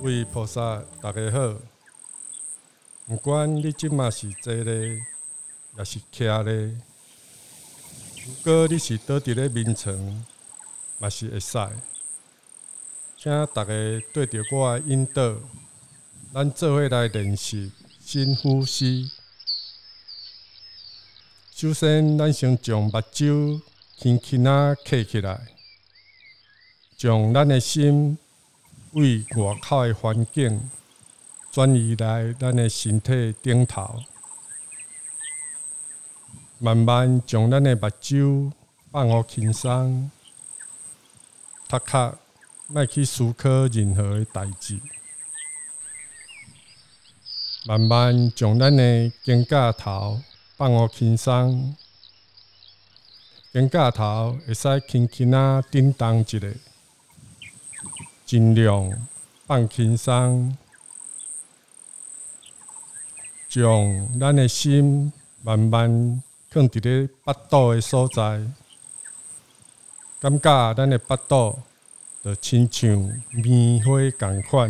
位菩萨，大家好。不管你即马是坐咧，也是徛咧，如果你是倒伫咧眠床，嘛是会使。请大家对着我的引导，咱做伙来练习深呼吸。首先，咱先将目睭轻轻啊闭起来，将咱的心为外口的环境转移来咱的身体顶头，慢慢将咱的目睭放互轻松，头壳莫去思考任何的代志，慢慢将咱的肩胛头放互轻松，肩胛头会使轻轻啊震动一下，尽量放轻松，将咱的心慢慢放伫咧腹肚的所在，感觉咱的腹肚就亲像棉花同款，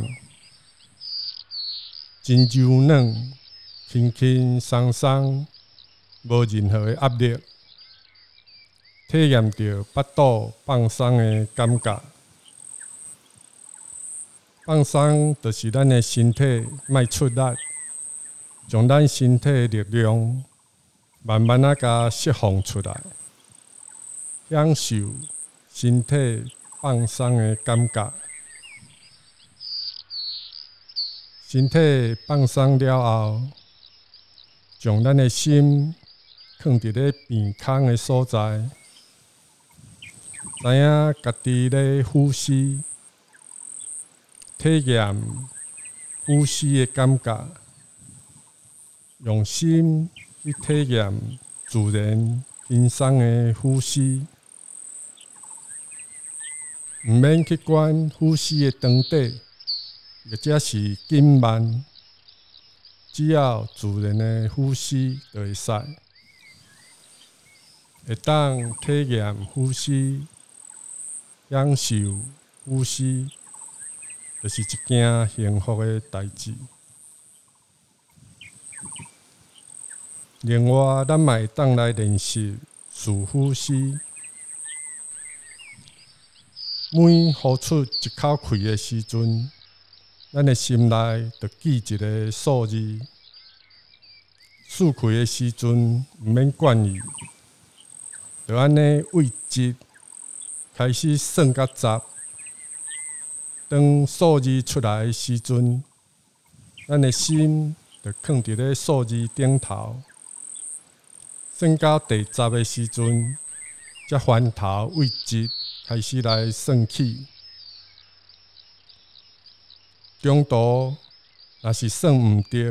真柔软，轻轻松松，无任何的压力，体验到腹肚放松的感觉。放松就是咱的身体莫出力，将咱身体的力量慢慢啊甲释放出来，享受身体放松的感觉。身体放松了后，将咱的心放伫咧鼻孔的所在，知影家己咧呼吸。体验呼吸的感觉，用心去体验自然轻松的呼吸，毋免去管呼吸的长短，或者是紧慢，只要自然的呼吸就会使。会当体验呼吸，享受呼吸。就是一件幸福的代志。另外，咱嘛会当来练习数呼吸。每呼出一口气的时阵，咱的心内就记一个数字。输气的时阵，毋免管伊，就安尼为1开始算到10。当数字出来的时阵，咱的心就放伫咧数字顶头。算到第10的时阵，才翻头为1开始来算起。中途若是算毋对，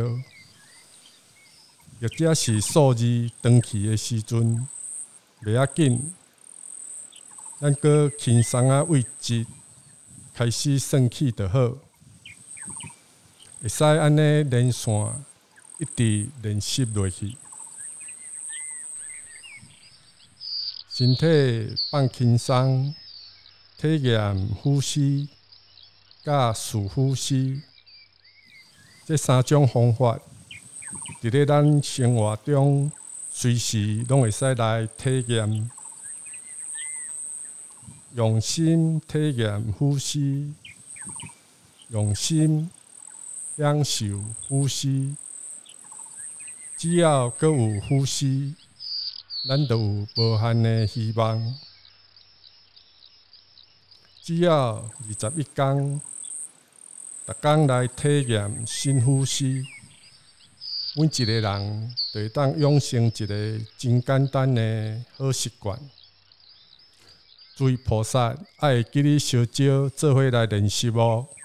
或者是数字长去的时阵，袂要紧，咱搁轻松啊为1。开始算起就好，会使安尼连线一直练习落去。身体放轻松，体验呼吸甲数呼吸，这3种方法，伫咧咱生活中随时拢会使来体验。用心体验呼吸，用心享受呼吸。只要阁有呼吸，咱就有无限的希望。只要21天，逐天来体验深呼吸，每一个人就会当养成一个真简单的好习惯。诸位菩萨，爱记你烧招，做伙来练习哦。